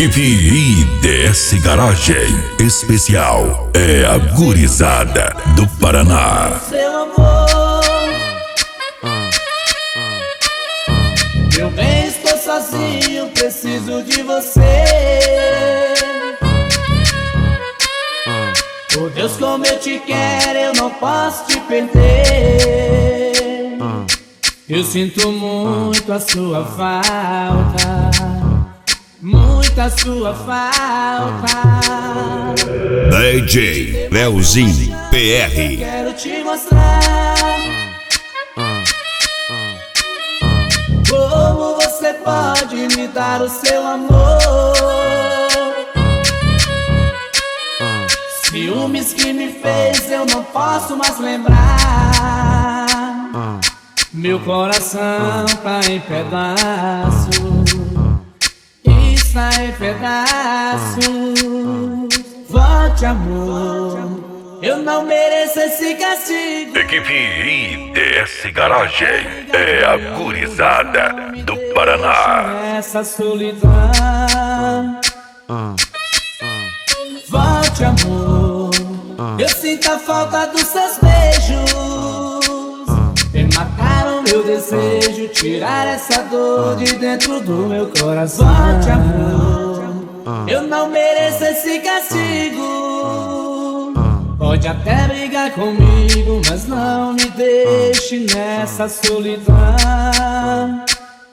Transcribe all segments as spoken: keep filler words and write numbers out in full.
Equipe I D S Garagem especial é a gurizada do Paraná. Seu amor, meu bem, estou sozinho, preciso de você. Oh Deus, como eu te quero, eu não posso te perder. Eu sinto muito a sua falta, muita sua falta. D J Leozinho P R. Quero te mostrar como você pode me dar o seu amor. Ciúmes que me fez eu não posso mais lembrar. Meu coração tá em pedaços, está em pedaços. Volte, amor, eu não mereço esse castigo. Equipe I D S Garagem é a gurizada do Paraná. Essa solidão. Volte, amor, eu sinto a falta dos seus beijos. Vem matar o meu desejo, tirar essa dor de dentro do meu coração. Volte, amor, eu não mereço esse castigo. Pode até brigar comigo, mas não me deixe nessa solidão.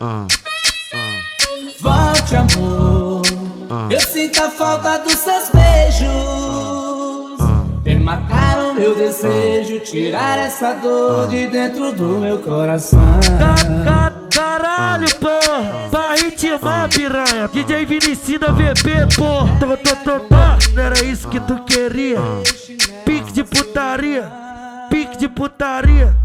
Volte, amor, eu sinto a falta dos seus beijos. Vem matar o meu desejo, tirar essa dor de dentro do meu coração. Caralho, pô, pra ritmar, piranha. D J Vinicina V B, pô. Tô, tô, tô, tô. Não era isso que tu queria? Pique de putaria, pique de putaria.